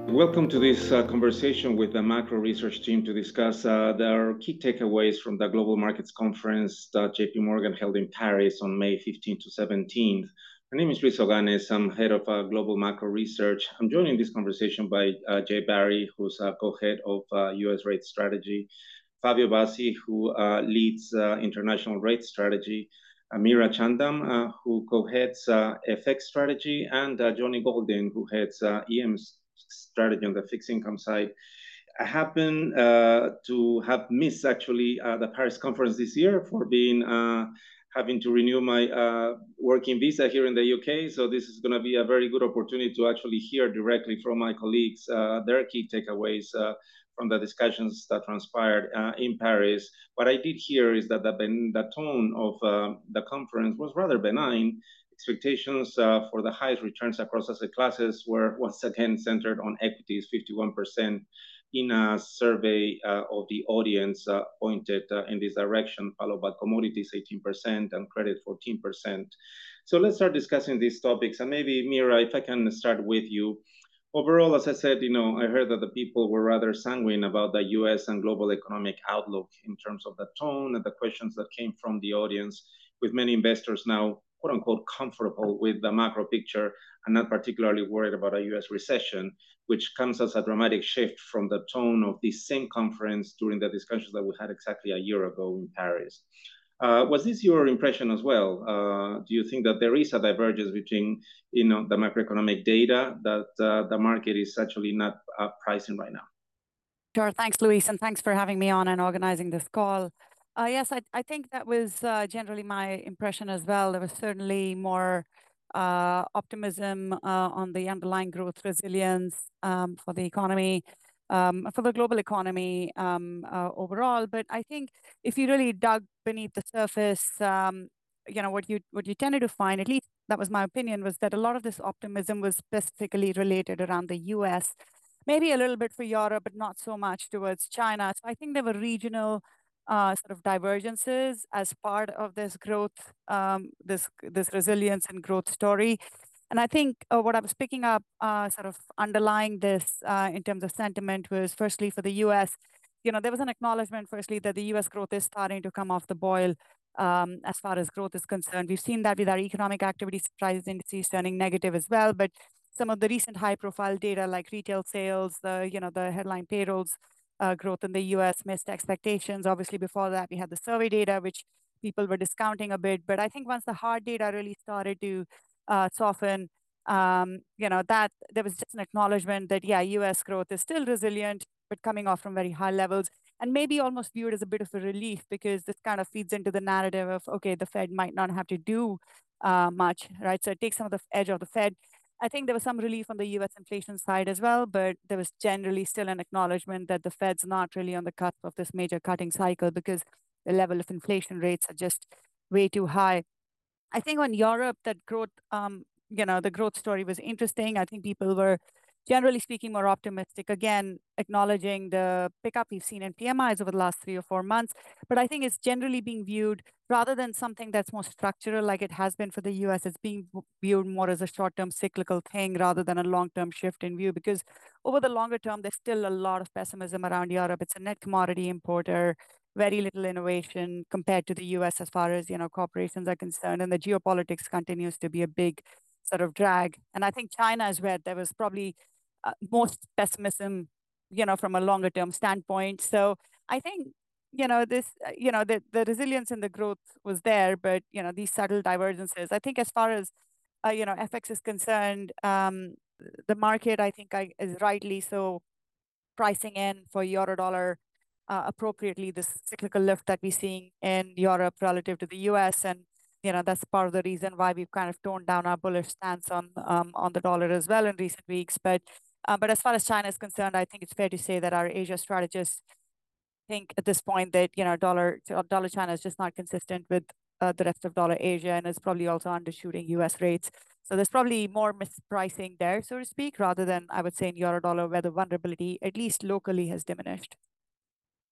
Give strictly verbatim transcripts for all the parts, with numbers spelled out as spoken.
Welcome to this uh, conversation with the macro research team to discuss uh, their key takeaways from the Global Markets Conference that J P Morgan held in Paris on May fifteenth to seventeenth. My name is Luis Oganes. I'm head of uh, Global Macro Research. I'm joined in this conversation by uh, Jay Barry, who's uh, co-head of uh, U S Rate Strategy, Fabio Bassi, who uh, leads uh, International Rate Strategy, Amira Chandam, uh, who co-heads uh, F X Strategy, and uh, Johnny Golden, who heads uh, E M Strategy on the fixed income side. I happen uh, to have missed actually uh, the Paris conference this year for being uh, having to renew my uh, working visa here in the U K. So this is going to be a very good opportunity to actually hear directly from my colleagues uh, their key takeaways uh, from the discussions that transpired uh, in Paris. What I did hear is that the, the tone of uh, the conference was rather benign. Expectations uh, for the highest returns across asset classes were once again centered on equities, fifty-one percent in a survey uh, of the audience uh, pointed uh, in this direction, followed by commodities, eighteen percent, and credit, fourteen percent. So let's start discussing these topics. And maybe, Mira, if I can start with you. Overall, as I said, you know, I heard that the people were rather sanguine about the U S and global economic outlook in terms of the tone and the questions that came from the audience, with many investors now, quote unquote, comfortable with the macro picture and not particularly worried about a U S recession, which comes as a dramatic shift from the tone of this same conference during the discussions that we had exactly a year ago in Paris. Uh, was this your impression as well? Uh, do you think that there is a divergence between, you know, the macroeconomic data that uh, the market is actually not uh, pricing right now? Sure. Thanks, Luis, and thanks for having me on and organizing this call. Uh, yes, I, I think that was uh, generally my impression as well. There was certainly more uh, optimism uh, on the underlying growth resilience um, for the economy, um, for the global economy um, uh, overall. But I think if you really dug beneath the surface, um, you know, what you what you tended to find, at least that was my opinion, was that a lot of this optimism was specifically related around the U S, maybe a little bit for Europe, but not so much towards China. So I think there were regional uh, sort of divergences as part of this growth, um, this this resilience and growth story. And I think uh, what I was picking up, uh, sort of underlying this uh, in terms of sentiment, was firstly for the U S. You know, there was an acknowledgement, firstly, that the U S growth is starting to come off the boil. Um, as far as growth is concerned, we've seen that with our economic activity surprise indices turning negative as well. But some of the recent high-profile data, like retail sales, the you know the headline payrolls uh, growth in the U S missed expectations. Obviously, before that, we had the survey data, which people were discounting a bit. But I think once the hard data really started to uh, soften, um, you know that there was just an acknowledgement that yeah, U S growth is still resilient, but coming off from very high levels, and maybe almost viewed as a bit of a relief, because this kind of feeds into the narrative of, okay, the Fed might not have to do uh, much, right? So it takes some of the edge off the Fed. I think there was some relief on the U S inflation side as well, but there was generally still an acknowledgement that the Fed's not really on the cusp of this major cutting cycle because the level of inflation rates are just way too high. I think on Europe, that growth, um, you know, the growth story was interesting. I think people were, generally speaking, more optimistic, again, acknowledging the pickup we've seen in P M Is over the last three or four months. But I think it's generally being viewed, rather than something that's more structural like it has been for the U S, it's being viewed more as a short-term cyclical thing rather than a long-term shift in view. Because over the longer term, there's still a lot of pessimism around Europe. It's a net commodity importer, very little innovation compared to the U S as far as, you know, corporations are concerned. And the geopolitics continues to be a big sort of drag. And I think China is where there was probably uh, most pessimism, you know, from a longer term standpoint. So I think, you know, this, uh, you know, the, the resilience and the growth was there, but, you know, these subtle divergences, I think as far as, uh, you know, F X is concerned, um, the market, I think I, is rightly so pricing in for euro dollar uh, appropriately this cyclical lift that we're seeing in Europe relative to the U S. And, you know, that's part of the reason why we've kind of toned down our bullish stance on um, on the dollar as well in recent weeks. But uh, but as far as China is concerned, I think it's fair to say that our Asia strategists think at this point that, you know, dollar dollar China is just not consistent with uh, the rest of dollar Asia, and is probably also undershooting U S rates. So there's probably more mispricing there, so to speak, rather than, I would say, in euro dollar, where the vulnerability, at least locally, has diminished.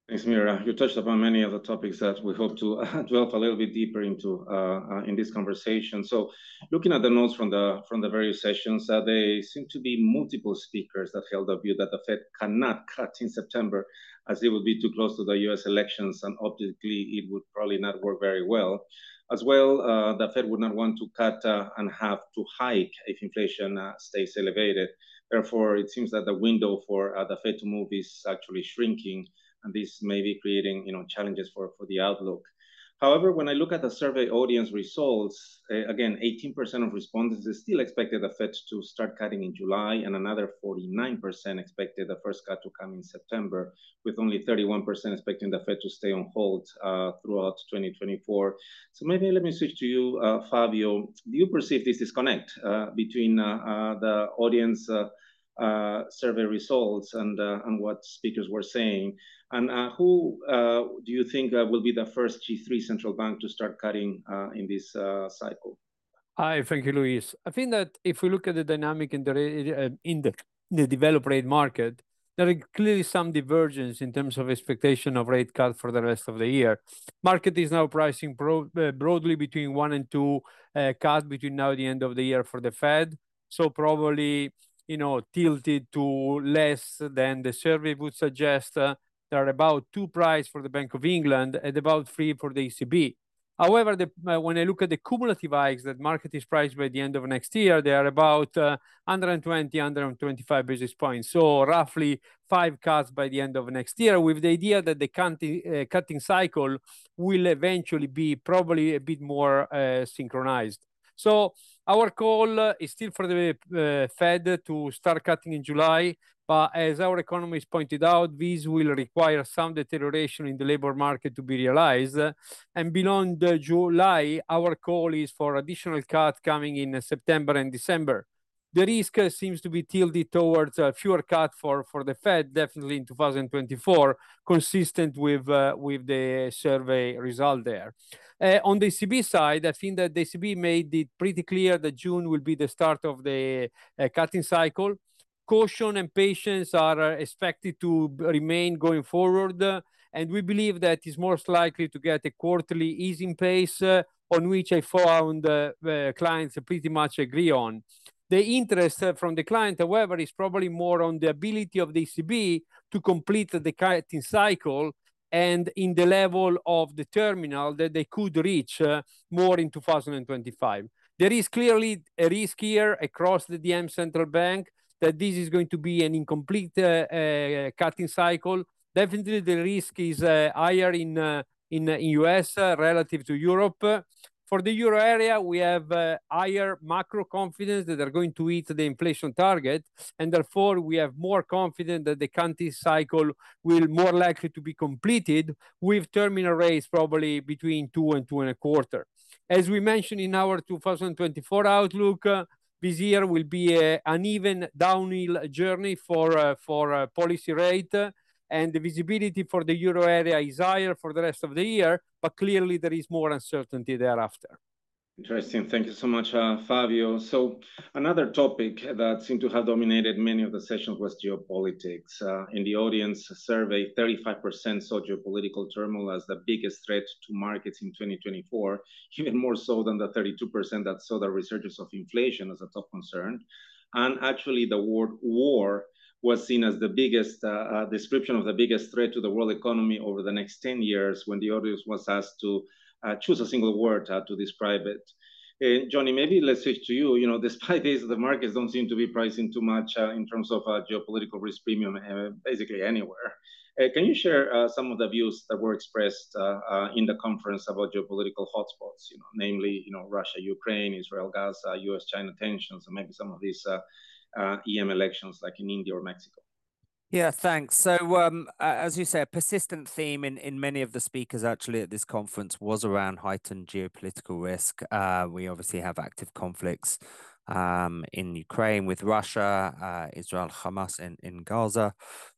Thanks, Mira. You touched upon many of the topics that we hope to uh, delve a little bit deeper into uh, uh, in this conversation. So, looking at the notes from the from the various sessions, uh, there seem to be multiple speakers that held the view that the Fed cannot cut in September, as it would be too close to the U S elections, and optically it would probably not work very well. As well, uh, the Fed would not want to cut uh, and have to hike if inflation uh, stays elevated. Therefore, it seems that the window for uh, the Fed to move is actually shrinking, and this may be creating, you know, challenges for, for the outlook. However, when I look at the survey audience results, uh, again, eighteen percent of respondents still expected the Fed to start cutting in July, and another forty-nine percent expected the first cut to come in September, with only thirty-one percent expecting the Fed to stay on hold uh, throughout twenty twenty-four. So maybe let me switch to you, uh, Fabio. Do you perceive this disconnect uh, between uh, uh, the audience uh, uh, survey results and, uh, and what speakers were saying? And uh, who uh, do you think uh, will be the first G three central bank to start cutting uh, in this uh, cycle? Hi, thank you, Luis. I think that if we look at the dynamic in the uh, in the, the developed rate market, there is clearly some divergence in terms of expectation of rate cut for the rest of the year. Market is now pricing bro uh, broadly between one and two uh, cuts between now and the end of the year for the Fed. So probably, you know, tilted to less than the survey would suggest. Uh, there are about two price for the Bank of England and about three for the E C B. However, the, uh, when I look at the cumulative hikes that market is priced by the end of next year, they are about uh, one hundred twenty, one hundred twenty-five basis points. So roughly five cuts by the end of next year, with the idea that the cutting, uh, cutting cycle will eventually be probably a bit more uh, synchronized. So our call is still for the uh, Fed to start cutting in July. But as our economist pointed out, this will require some deterioration in the labor market to be realized. And beyond uh, July, our call is for additional cuts coming in September and December. The risk uh, seems to be tilted towards uh, fewer cuts for, for the Fed, definitely in two thousand twenty-four, consistent with, uh, with the survey result there. Uh, on the E C B side, I think that the E C B made it pretty clear that June will be the start of the uh, cutting cycle. Caution and patience are expected to remain going forward, uh, and we believe that is most likely to get a quarterly easing pace uh, on which I found uh, uh, clients pretty much agree on. The interest uh, from the client, however, is probably more on the ability of the E C B to complete the cutting cycle and in the level of the terminal that they could reach uh, more in two thousand twenty-five. There is clearly a risk here across the D M central bank that this is going to be an incomplete uh, uh, cutting cycle. Definitely the risk is uh, higher in, uh, in, in U S uh, relative to Europe. For the euro area, we have uh, higher macro confidence that they're going to hit the inflation target, and therefore we have more confidence that the cutting cycle will more likely to be completed with terminal rates probably between two and two and a quarter. As we mentioned in our two thousand twenty-four outlook, uh, this year will be a, an even downhill journey for, uh, for uh, policy rate, uh, and the visibility for the euro area is higher for the rest of the year, but clearly there is more uncertainty thereafter. Interesting. Thank you so much, uh, Fabio. So another topic that seemed to have dominated many of the sessions was geopolitics. Uh, in the audience survey, thirty-five percent saw geopolitical turmoil as the biggest threat to markets in twenty twenty-four, even more so than the thirty-two percent that saw the resurgence of inflation as a top concern. And actually, the word war was seen as the biggest uh, uh, description of the biggest threat to the world economy over the next ten years, when the audience was asked to Uh, choose a single word uh, to describe it. Uh, Johnny, maybe let's switch to you. You know, despite this, the markets don't seem to be pricing too much uh, in terms of uh, geopolitical risk premium, uh, basically anywhere. Uh, can you share uh, some of the views that were expressed uh, uh, in the conference about geopolitical hotspots? You know, namely, you know, Russia, Ukraine, Israel, Gaza, U S China tensions, and maybe some of these uh, uh, E M elections, like in India or Mexico. Yeah, thanks. So, um, as you say, a persistent theme in, in many of the speakers actually at this conference was around heightened geopolitical risk. Uh, we obviously have active conflicts um, in Ukraine with Russia, uh, Israel, Hamas in, in Gaza,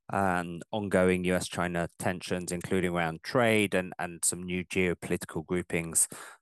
and ongoing U S China tensions, including around trade and, and some new geopolitical groupings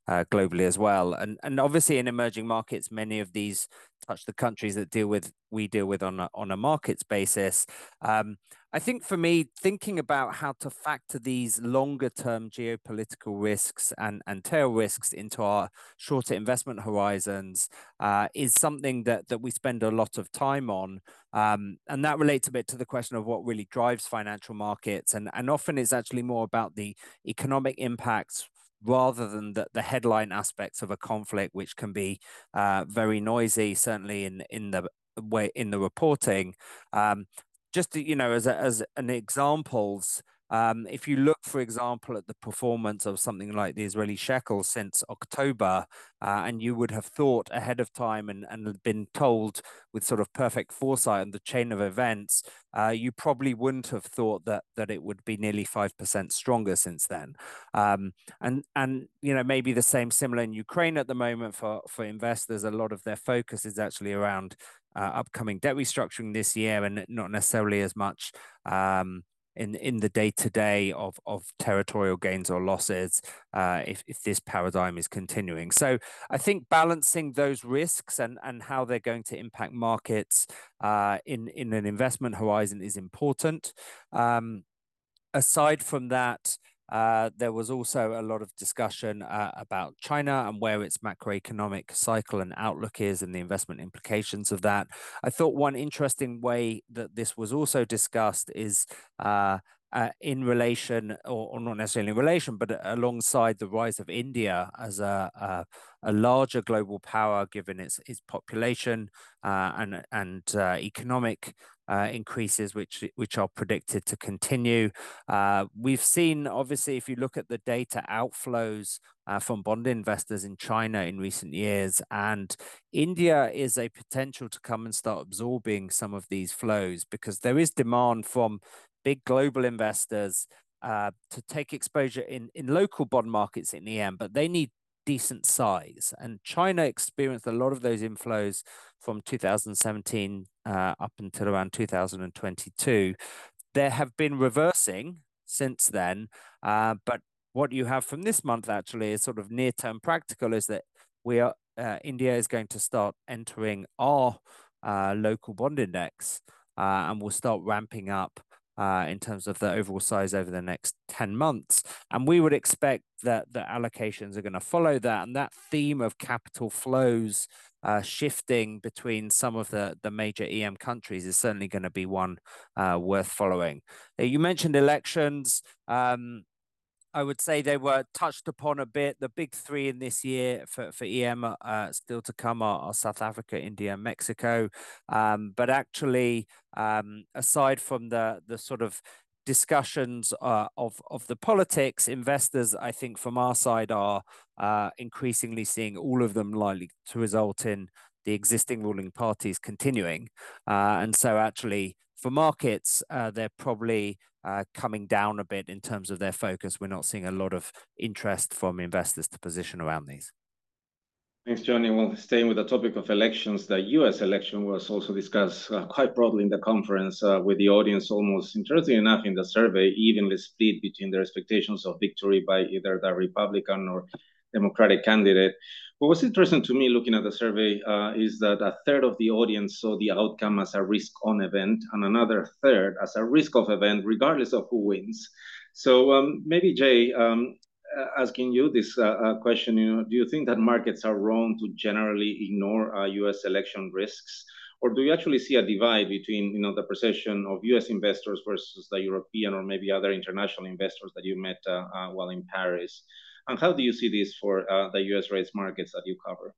uh, globally as well. And, and obviously in emerging markets, many of these touch the countries that deal with we deal with on a, on a markets basis. Um, I think for me, thinking about how to factor these longer term geopolitical risks and, and tail risks into our shorter investment horizons uh, is something that, that we spend a lot of time on. Um, and that relates a bit to the question of what really drives financial markets. And, and often it's actually more about the economic impacts rather than the, the headline aspects of a conflict, which can be uh, very noisy, certainly in, in the way in the reporting. Um, just to, you know, as a, as an examples, um, if you look, for example, at the performance of something like the Israeli shekel since October, uh, and you would have thought ahead of time and, and been told with sort of perfect foresight on the chain of events, uh, you probably wouldn't have thought that that it would be nearly five percent stronger since then. Um, and, and you know, maybe the same similar in Ukraine at the moment for, for investors. A lot of their focus is actually around uh, upcoming debt restructuring this year and not necessarily as much um, in in the day-to-day of of territorial gains or losses uh, if, if this paradigm is continuing. So I think balancing those risks and, and how they're going to impact markets uh, in, in an investment horizon is important. Um, aside from that, Uh, there was also a lot of discussion uh, about China and where its macroeconomic cycle and outlook is and the investment implications of that. I thought one interesting way that this was also discussed is uh, uh, in relation, or, or not necessarily in relation, but alongside the rise of India as a, a, a larger global power, given its, its population uh, and, and uh, economic Uh, increases, which which are predicted to continue. Uh, we've seen, obviously, if you look at the data, outflows uh, from bond investors in China in recent years, and India is a potential to come and start absorbing some of these flows because there is demand from big global investors uh, to take exposure in, in local bond markets in E M, but they need decent size. And China experienced a lot of those inflows from two thousand seventeen uh, up until around two thousand twenty-two. There have been reversing since then, uh, but what you have from this month actually is sort of near-term practical is that we are uh, India is going to start entering our uh, local bond index uh, and will start ramping up Uh, in terms of the overall size over the next ten months. And we would expect that the allocations are going to follow that. And that theme of capital flows uh, shifting between some of the, the major E M countries is certainly going to be one uh, worth following. Uh, you mentioned elections. Um, I would say they were touched upon a bit. The big three in this year for, for E M uh, still to come are, are South Africa, India, and Mexico. Um, but actually, um, aside from the the sort of discussions uh, of, of the politics, investors, I think from our side, are uh, increasingly seeing all of them likely to result in the existing ruling parties continuing. Uh, and so actually, for markets, uh, they're probably uh, coming down a bit in terms of their focus. We're not seeing a lot of interest from investors to position around these. Thanks, Johnny. Well, staying with the topic of elections, the U S election was also discussed uh, quite broadly in the conference, uh, with the audience almost, interesting enough, in the survey, evenly split between their expectations of victory by either the Republican or Democratic candidate. What was interesting to me looking at the survey uh, is that a third of the audience saw the outcome as a risk-on event and another third as a risk-off event, regardless of who wins. So um, maybe, Jay, um, Uh, asking you this uh, uh, question, you know, do you think that markets are wrong to generally ignore uh, U S election risks, or do you actually see a divide between, you know, the perception of U S investors versus the European or maybe other international investors that you met uh, uh, while in Paris? And how do you see this for uh, the U S rates markets that you cover?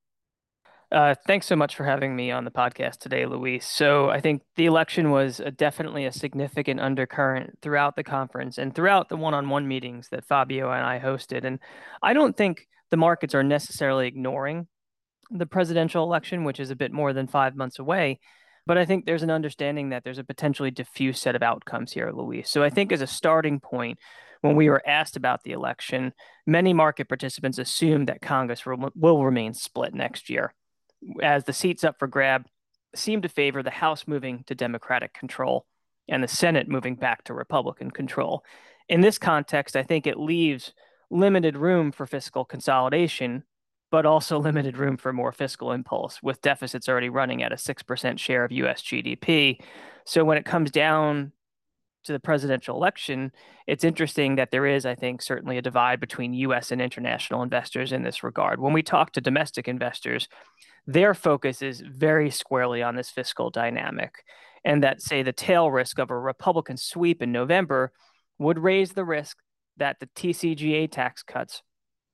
Uh, thanks so much for having me on the podcast today, Luis. So I think the election was a, definitely a significant undercurrent throughout the conference and throughout the one-on-one meetings that Fabio and I hosted. And I don't think the markets are necessarily ignoring the presidential election, which is a bit more than five months away. But I think there's an understanding that there's a potentially diffuse set of outcomes here, Luis. So I think as a starting point, when we were asked about the election, many market participants assumed that Congress will, will remain split next year, as the seats up for grab seem to favor the House moving to Democratic control and the Senate moving back to Republican control. In this context, I think it leaves limited room for fiscal consolidation, but also limited room for more fiscal impulse, with deficits already running at a six percent share of U S G D P. So when it comes down to the presidential election, it's interesting that there is, I think, certainly a divide between U S and international investors in this regard. When we talk to domestic investors, their focus is very squarely on this fiscal dynamic, and that, say, the tail risk of a Republican sweep in November would raise the risk that the T C G A tax cuts,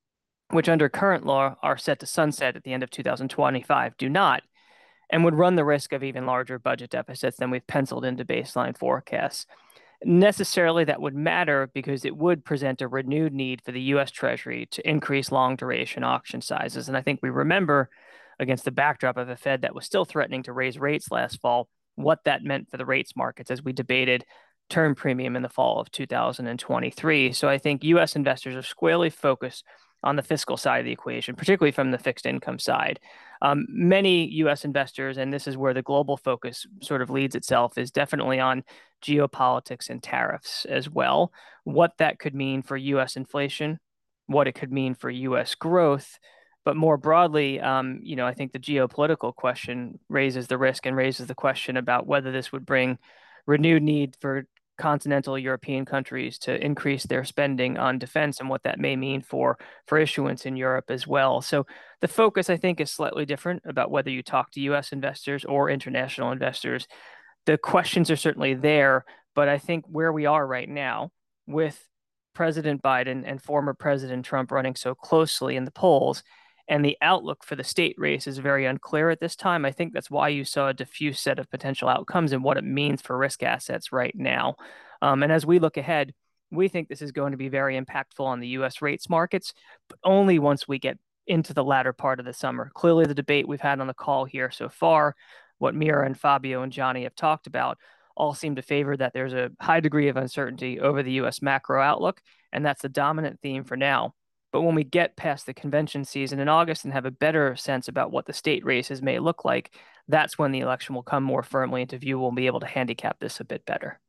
which under current law are set to sunset at the end of two thousand twenty-five, do not, and would run the risk of even larger budget deficits than we've penciled into baseline forecasts. Necessarily, that would matter because it would present a renewed need for the U S Treasury to increase long duration auction sizes. And I think we remember, against the backdrop of a Fed that was still threatening to raise rates last fall, what that meant for the rates markets as we debated term premium in the fall of two thousand twenty-three. So I think U S investors are squarely focused on the fiscal side of the equation, particularly from the fixed income side. Um, many U S investors, and this is where the global focus sort of leads itself, is definitely on geopolitics and tariffs as well. What that could mean for U S inflation, what it could mean for U S growth, but more broadly, um, you know, I think the geopolitical question raises the risk and raises the question about whether this would bring renewed need for continental European countries to increase their spending on defense and what that may mean for, for issuance in Europe as well. So the focus, I think, is slightly different about whether you talk to U S investors or international investors. The questions are certainly there, but I think where we are right now with President Biden and former President Trump running so closely in the polls, and the outlook for the state race is very unclear at this time. I think that's why you saw a diffuse set of potential outcomes and what it means for risk assets right now. Um, and as we look ahead, we think this is going to be very impactful on the U S rates markets, but only once we get into the latter part of the summer. Clearly, the debate we've had on the call here so far, what Mira and Fabio and Johnny have talked about, all seem to favor that there's a high degree of uncertainty over the U S macro outlook, and that's the dominant theme for now. But when we get past the convention season in August and have a better sense about what the state races may look like, that's when the election will come more firmly into view. We'll be able to handicap this a bit better.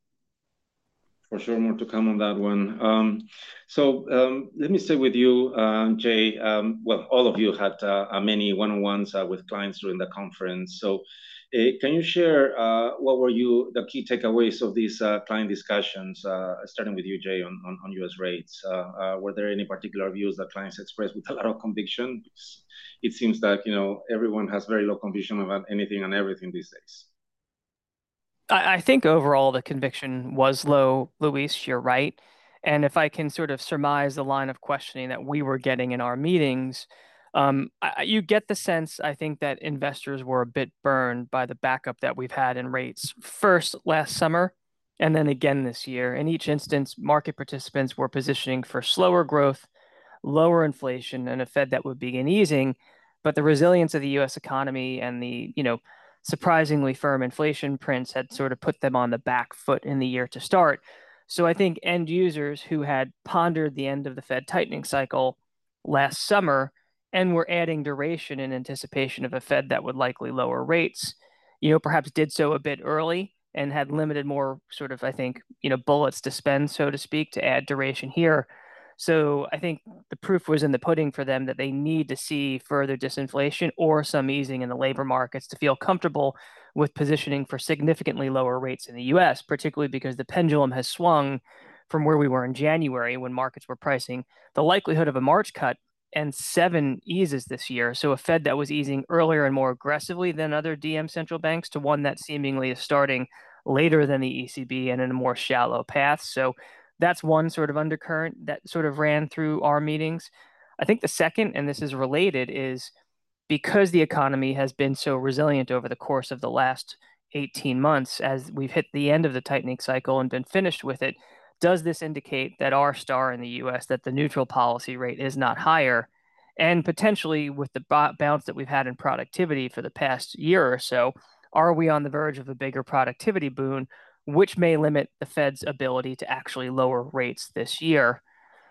For sure, more to come on that one. Um, so um, let me stay with you, uh, Jay. Um, well, all of you had uh, many one-on-ones uh, with clients during the conference. So uh, can you share uh, what were you the key takeaways of these uh, client discussions, uh, starting with you, Jay, on, on, on U S rates? Uh, uh, were there any particular views that clients expressed with a lot of conviction? Because it seems that, you know, everyone has very low conviction about anything and everything these days. I think overall the conviction was low, Luis, you're right. And if I can sort of surmise the line of questioning that we were getting in our meetings, um, I, you get the sense, I think, that investors were a bit burned by the backup that we've had in rates, first last summer and then again this year. In each instance, market participants were positioning for slower growth, lower inflation, and a Fed that would begin easing. But the resilience of the U S economy and the, you know, surprisingly firm inflation prints had sort of put them on the back foot in the year to start. So I think end users who had pondered the end of the Fed tightening cycle last summer and were adding duration in anticipation of a Fed that would likely lower rates, you know, perhaps did so a bit early and had limited more sort of, I think, you know, bullets to spend, so to speak, to add duration here. So I think the proof was in the pudding for them that they need to see further disinflation or some easing in the labor markets to feel comfortable with positioning for significantly lower rates in the U S, particularly because the pendulum has swung from where we were in January when markets were pricing the likelihood of a March cut and seven eases this year. So a Fed that was easing earlier and more aggressively than other D M central banks to one that seemingly is starting later than the E C B and in a more shallow path. So that's one sort of undercurrent that sort of ran through our meetings. I think the second, and this is related, is because the economy has been so resilient over the course of the last eighteen months, as we've hit the end of the tightening cycle and been finished with it, does this indicate that our star in the U S, that the neutral policy rate is not higher? And potentially with the bounce that we've had in productivity for the past year or so, are we on the verge of a bigger productivity boon, which may limit the Fed's ability to actually lower rates this year?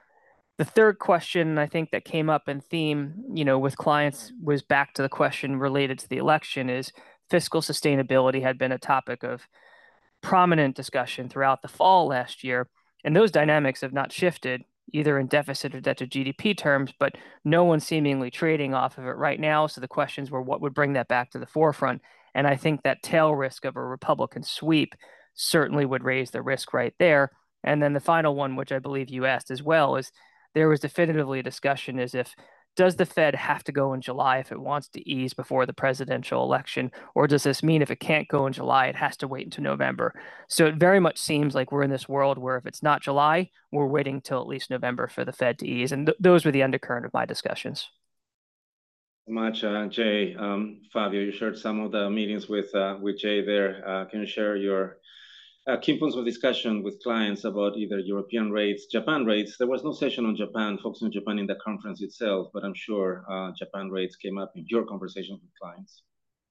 The third question I think that came up in theme, you know, with clients was back to the question related to the election. Is fiscal sustainability had been a topic of prominent discussion throughout the fall last year, and those dynamics have not shifted either in deficit or debt to G D P terms, but no one's seemingly trading off of it right now. So the questions were what would bring that back to the forefront. And I think that tail risk of a Republican sweep certainly would raise the risk right there. And then the final one, which I believe you asked as well, is there was definitively a discussion is if does the Fed have to go in July if it wants to ease before the presidential election? Or does this mean if it can't go in July, it has to wait until November? So it very much seems like we're in this world where if it's not July, we're waiting till at least November for the Fed to ease. And th those were the undercurrent of my discussions. Much, uh, Jay. Um, Fabio, you shared some of the meetings with uh, with Jay there. Uh, can you share your uh, key points of discussion with clients about either European rates, Japan rates? There was no session on Japan, focusing on Japan in the conference itself, but I'm sure uh, Japan rates came up in your conversations with clients.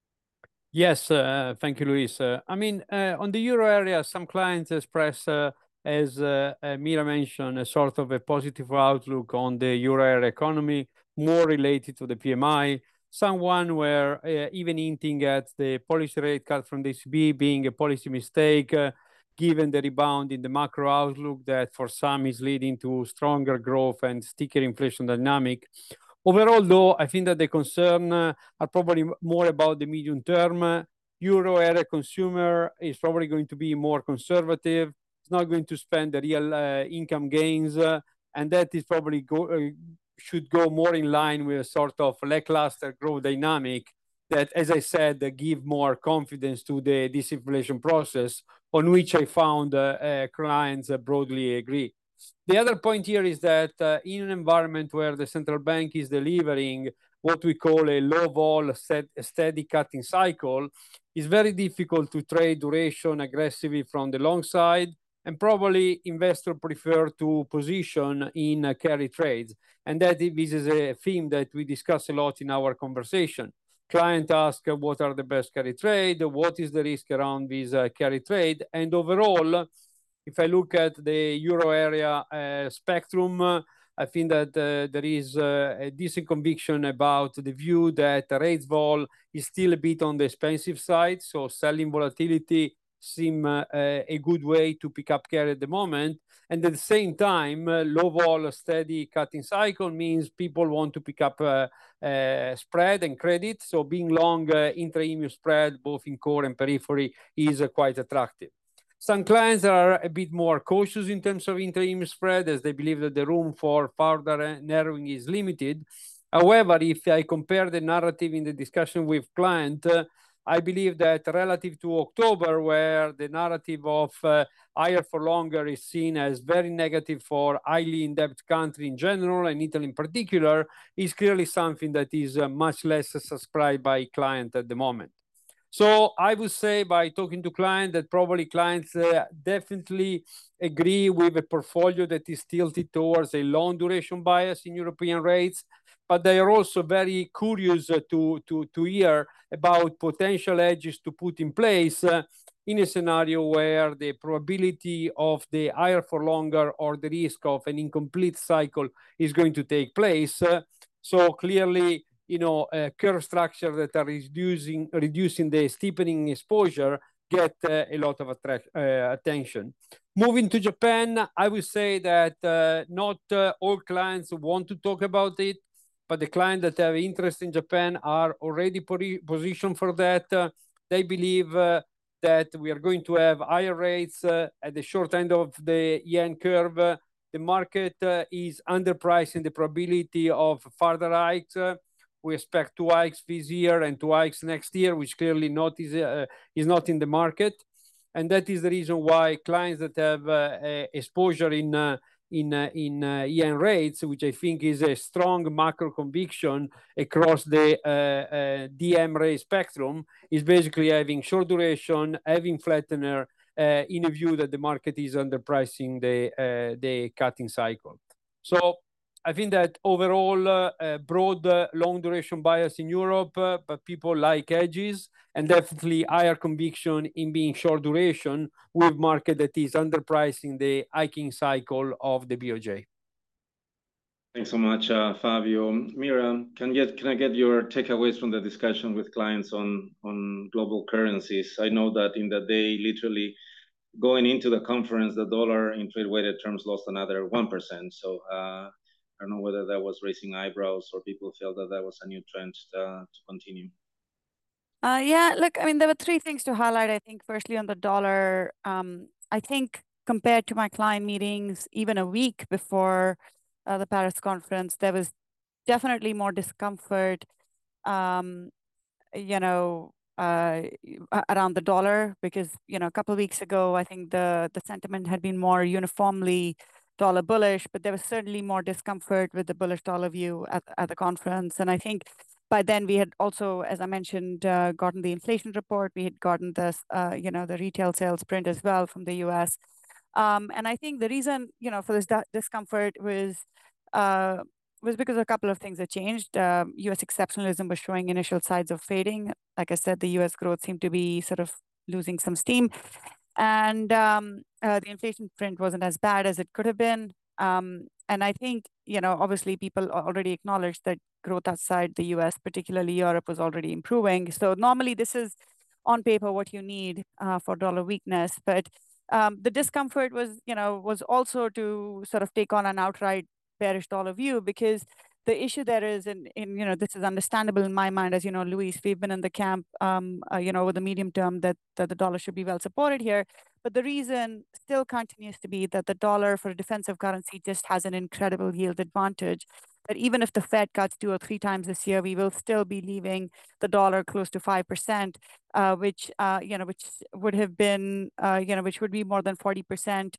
Yes, uh, thank you, Luis. Uh, I mean, uh, on the euro area, some clients express, uh, as uh, uh, Mira mentioned, a sort of a positive outlook on the euro area economy, more related to the P M I. Someone were uh, even hinting at the policy rate cut from the E C B being a policy mistake, uh, given the rebound in the macro outlook that for some is leading to stronger growth and stickier inflation dynamic. Overall, though, I think that the concern uh, are probably more about the medium term. Euro area consumer is probably going to be more conservative. It's not going to spend the real uh, income gains, uh, and that is probably go, uh, should go more in line with a sort of lackluster growth dynamic that, as I said, uh, give more confidence to the disinflation process, on which I found uh, uh, clients uh, broadly agree. The other point here is that uh, in an environment where the central bank is delivering what we call a low vol steady cutting cycle, it's very difficult to trade duration aggressively from the long side, and probably investors prefer to position in uh, carry trades. And that this is a theme that we discuss a lot in our conversation. Client ask uh, what are the best carry trade, what is the risk around this uh, carry trade, and overall, if I look at the euro area uh, spectrum, uh, I think that uh, there is uh, a decent conviction about the view that rates vol is still a bit on the expensive side. So selling volatility seem uh, a good way to pick up carry at the moment. And at the same time, uh, low vol steady cutting cycle means people want to pick up uh, uh, spread and credit. So being long uh, intra-E M U spread, both in core and periphery, is uh, quite attractive. Some clients are a bit more cautious in terms of intra-E M U spread, as they believe that the room for further narrowing is limited. However, if I compare the narrative in the discussion with client, uh, I believe that relative to October, where the narrative of uh, higher for longer is seen as very negative for highly indebted country in general, and Italy in particular, is clearly something that is uh, much less subscribed by client at the moment. So I would say, by talking to clients, that probably clients uh, definitely agree with a portfolio that is tilted towards a long duration bias in European rates, but they are also very curious uh, to, to, to hear about potential hedges to put in place uh, in a scenario where the probability of the higher for longer or the risk of an incomplete cycle is going to take place. Uh, so clearly, you know, uh, curve structure that are reducing reducing the steepening exposure get uh, a lot of attract, uh, attention. Moving to Japan, I would say that uh, not uh, all clients want to talk about it, but the clients that have interest in Japan are already positioned for that. Uh, they believe uh, that we are going to have higher rates uh, at the short end of the yen curve. Uh, the market uh, is underpricing the probability of further hikes. Uh, We expect two hikes this year and two hikes next year, which clearly not is, uh, is not in the market. And that is the reason why clients that have uh, exposure in, uh, in, uh, in uh, yen rates, which I think is a strong macro conviction across the uh, uh, D M rate spectrum, is basically having short duration, having flattener, uh, in a view that the market is underpricing the, uh, the cutting cycle. So I think that overall, uh, uh, broad uh, long duration bias in Europe, uh, but people like hedges, and definitely higher conviction in being short duration with market that is underpricing the hiking cycle of the B O J. Thanks so much, uh, Fabio. Mira, can, get, can I get your takeaways from the discussion with clients on, on global currencies? I know that in the day, literally, going into the conference, the dollar in trade-weighted terms lost another one percent. So uh, I don't know whether that was raising eyebrows or people felt that that was a new trend uh, to continue. Uh, yeah, look, I mean, there were three things to highlight. I think firstly on the dollar, um, I think compared to my client meetings, even a week before uh, the Paris conference, there was definitely more discomfort, um, you know, uh, around the dollar because, you know, a couple of weeks ago, I think the, the sentiment had been more uniformly dollar bullish, but there was certainly more discomfort with the bullish dollar view at, at the conference. And I think by then we had also, as I mentioned, uh, gotten the inflation report. We had gotten this, uh, you know, the retail sales print as well from the U S. Um, and I think the reason, you know, for this discomfort was uh, was because a couple of things had changed. Um, U S exceptionalism was showing initial signs of fading. Like I said, the U S growth seemed to be sort of losing some steam. And um, uh, the inflation print wasn't as bad as it could have been. Um, and I think, you know, obviously people already acknowledged that growth outside the U S, particularly Europe, was already improving. So normally this is on paper what you need uh, for dollar weakness. But um, the discomfort was, you know, was also to sort of take on an outright bearish dollar view, because the issue there is, and, and you know, this is understandable in my mind, as you know, Luis, we've been in the camp, um, uh, you know, over the medium term that, that the dollar should be well supported here. But the reason still continues to be that the dollar for a defensive currency just has an incredible yield advantage. That even if the Fed cuts two or three times this year, we will still be leaving the dollar close to five percent, uh, which uh, you know, which would have been, uh, you know, which would be more than forty percent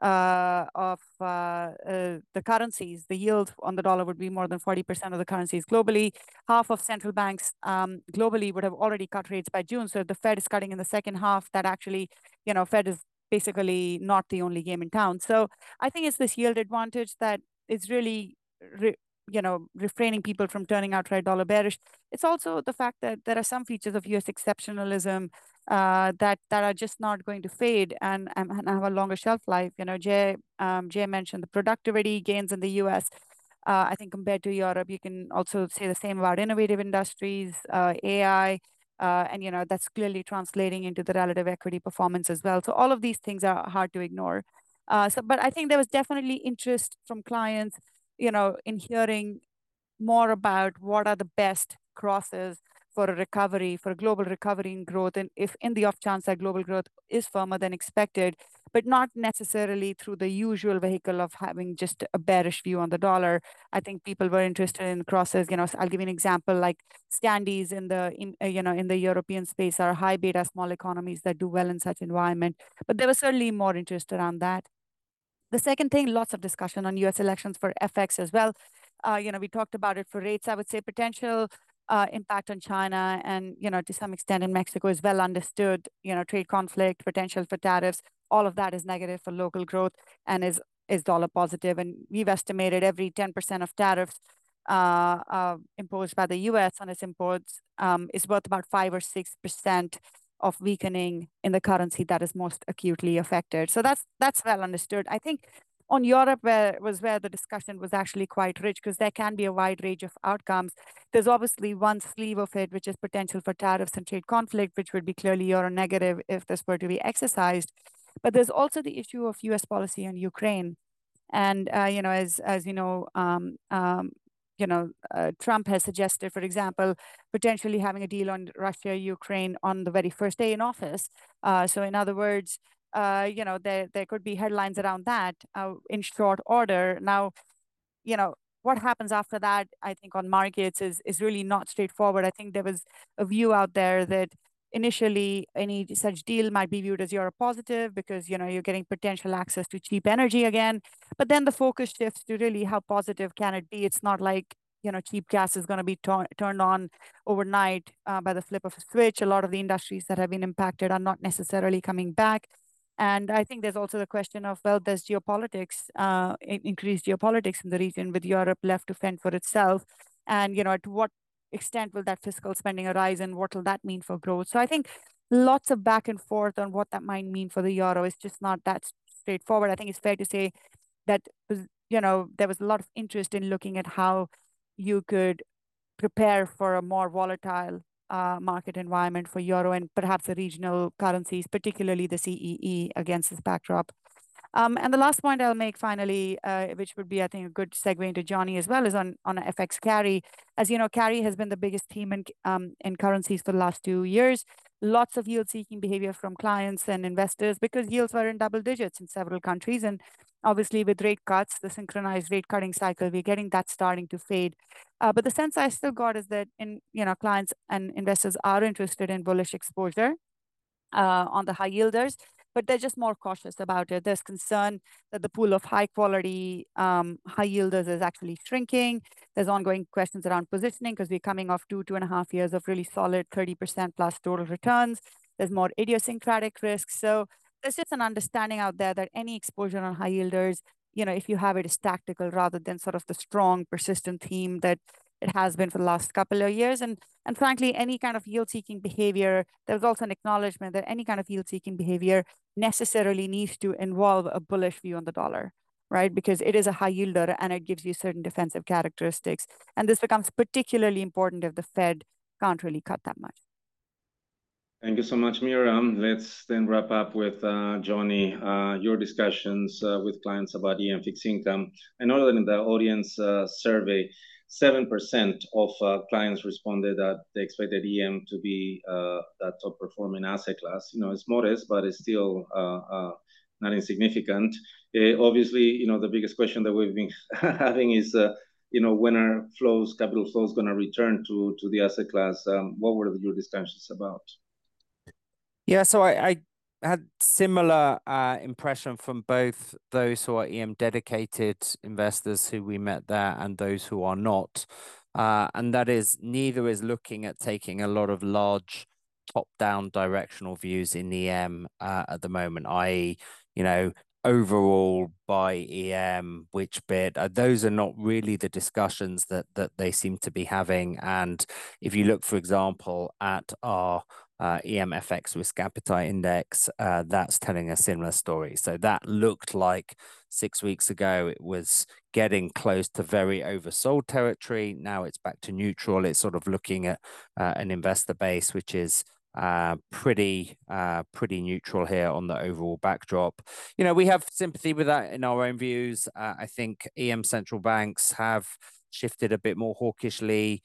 uh, of uh, uh, the currencies. The yield on the dollar would be more than forty percent of the currencies globally. Half of central banks um, globally would have already cut rates by June. So if the Fed is cutting in the second half, that actually, you know, Fed is basically not the only game in town. So I think it's this yield advantage that is really, re you know, refraining people from turning outright dollar bearish. It's also the fact that there are some features of U S exceptionalism uh, that that are just not going to fade and, and have a longer shelf life. You know, Jay um, Jay mentioned the productivity gains in the U S. Uh, I think compared to Europe, you can also say the same about innovative industries, uh, A I, uh, and you know that's clearly translating into the relative equity performance as well. So all of these things are hard to ignore. Uh, so, but I think there was definitely interest from clients, you know, in hearing more about what are the best crosses for a recovery, for a global recovery in growth, and if in the off chance that global growth is firmer than expected, but not necessarily through the usual vehicle of having just a bearish view on the dollar. I think people were interested in crosses. You know, so I'll give you an example, like standees in the in uh, you know in the European space are high beta small economies that do well in such environment. But there was certainly more interest around that. The second thing, lots of discussion on U S elections for F X as well. Uh, you know, we talked about it for rates. I would say potential uh, impact on China and, you know, to some extent in Mexico is well understood. You know, trade conflict, potential for tariffs, all of that is negative for local growth and is is dollar positive. And we've estimated every ten percent of tariffs uh, uh, imposed by the U S on its imports um, is worth about five or six percent of weakening in the currency that is most acutely affected. So that's that's well understood. I think on Europe where was where the discussion was actually quite rich, because there can be a wide range of outcomes. There's obviously one sleeve of it, which is potential for tariffs and trade conflict, which would be clearly euro negative if this were to be exercised. But there's also the issue of U S policy on Ukraine. And, uh, you know, as, as you know, um, um, you know, uh, Trump has suggested, for example, potentially having a deal on Russia, Ukraine on the very first day in office. Uh, so in other words, uh, you know, there, there could be headlines around that uh, in short order. Now, you know, what happens after that, I think on markets is, is really not straightforward. I think there was a view out there that initially any such deal might be viewed as Europe positive because, you know, you're getting potential access to cheap energy again. But then the focus shifts to really how positive can it be? It's not like, you know, cheap gas is going to be turned on overnight uh, by the flip of a switch. A lot of the industries that have been impacted are not necessarily coming back. And I think there's also the question of, well, there's geopolitics, uh, increased geopolitics in the region with Europe left to fend for itself. And, you know, at what extent will that fiscal spending arise and what will that mean for growth? So I think lots of back and forth on what that might mean for the euro is just not that straightforward. I think it's fair to say that, you know, there was a lot of interest in looking at how you could prepare for a more volatile uh, market environment for euro and perhaps the regional currencies, particularly the C E E, against this backdrop. Um, and the last point I'll make finally, uh, which would be, I think, a good segue into Johnny as well, is on, on F X carry. As you know, carry has been the biggest theme in, um, in currencies for the last two years. Lots of yield-seeking behavior from clients and investors because yields were in double digits in several countries. And obviously, with rate cuts, the synchronized rate cutting cycle, we're getting that starting to fade. Uh, but the sense I still got is that in you know clients and investors are interested in bullish exposure uh, on the high yielders, but they're just more cautious about it. There's concern that the pool of high quality um, high yielders is actually shrinking. There's ongoing questions around positioning because we're coming off two, two and a half years of really solid thirty percent plus total returns. There's more idiosyncratic risks. So there's just an understanding out there that any exposure on high yielders, you know, if you have it, is tactical rather than sort of the strong, persistent theme that it has been for the last couple of years. And, and frankly, any kind of yield-seeking behavior, there's also an acknowledgement that any kind of yield-seeking behavior necessarily needs to involve a bullish view on the dollar, right? Because it is a high yielder and it gives you certain defensive characteristics. And this becomes particularly important if the Fed can't really cut that much. Thank you so much, Miriam. Let's then wrap up with uh, Johnny, uh, your discussions uh, with clients about E M fixed income. I know that in the audience uh, survey, seven percent of uh, clients responded that they expected E M to be uh, that top performing asset class. You know, it's modest, but it's still uh, uh, not insignificant. Uh, obviously, you know, the biggest question that we've been having is, uh, you know, when are flows, capital flows going to return to, to the asset class? Um, what were your discussions about? Yeah, so I, I had similar uh, impression from both those who are E M dedicated investors who we met there and those who are not. Uh, and that is, neither is looking at taking a lot of large top-down directional views in E M uh, at the moment, that is, you know, overall buy E M, which bit, uh, those are not really the discussions that that they seem to be having. And if you look, for example, at our Uh, E M F X risk appetite index, uh, that's telling a similar story. So that looked like six weeks ago it was getting close to very oversold territory. Now it's back to neutral. It's sort of looking at uh, an investor base which is uh, pretty uh, pretty neutral here on the overall backdrop. You know, we have sympathy with that in our own views. Uh, I think E M central banks have shifted a bit more hawkishly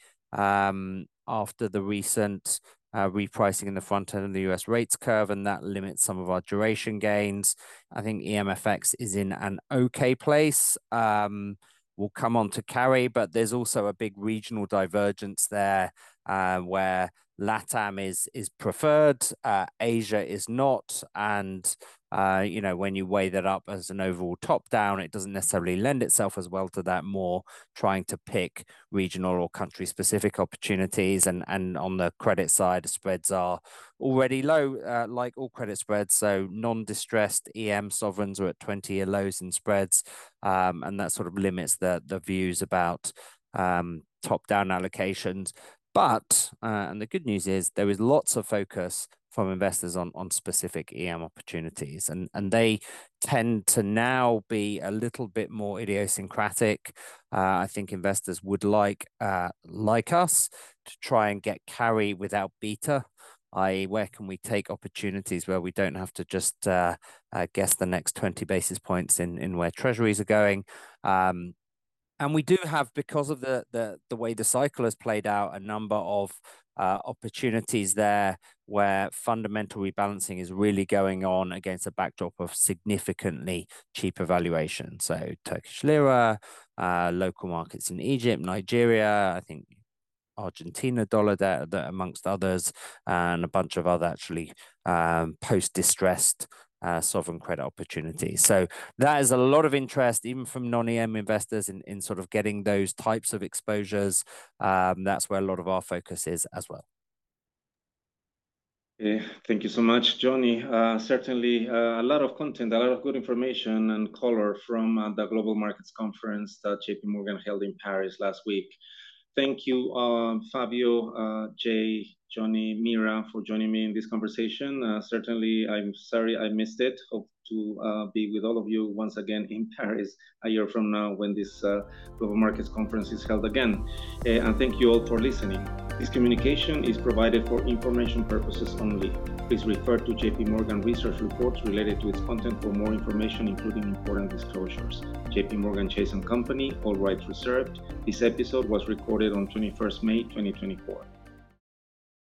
um, after the recent Uh, repricing in the front end of the U S rates curve, and that limits some of our duration gains. I think E M F X is in an okay place. Um, we'll come on to carry, but there's also a big regional divergence there uh, where LATAM is is preferred, uh, Asia is not, and uh, you know, when you weigh that up as an overall top down, it doesn't necessarily lend itself as well to that, more trying to pick regional or country specific opportunities. And, and on the credit side, spreads are already low, uh, like all credit spreads. So non-distressed E M sovereigns are at twenty year lows in spreads. Um, and that sort of limits the, the views about um, top down allocations. But, uh, and the good news is there is lots of focus from investors on, on specific E M opportunities. And, and they tend to now be a little bit more idiosyncratic. Uh, I think investors would like, uh, like us to try and get carry without beta, that is, where can we take opportunities where we don't have to just uh, uh, guess the next twenty basis points in, in where treasuries are going. Um, And we do have, because of the, the, the way the cycle has played out, a number of uh, opportunities there where fundamental rebalancing is really going on against a backdrop of significantly cheaper valuation. So Turkish lira, uh, local markets in Egypt, Nigeria, I think Argentina dollar there, there amongst others, and a bunch of other actually um, post-distressed Uh, sovereign credit opportunities. So that is a lot of interest, even from non-E M investors, in, in sort of getting those types of exposures. Um, that's where a lot of our focus is as well. Yeah, thank you so much, Johnny. Uh, certainly uh, a lot of content, a lot of good information and color from uh, the Global Markets Conference that J P Morgan held in Paris last week. Thank you, uh, Fabio, uh, Jay, Johnny, Mira, for joining me in this conversation. Uh, certainly, I'm sorry I missed it. Hope to uh, be with all of you once again in Paris a year from now when this uh, Global Markets Conference is held again. Uh, and thank you all for listening. This communication is provided for information purposes only. Please refer to J P Morgan research reports related to its content for more information, including important disclosures. J P Morgan Chase and Company, all rights reserved. This episode was recorded on twenty-first of May, twenty twenty-four.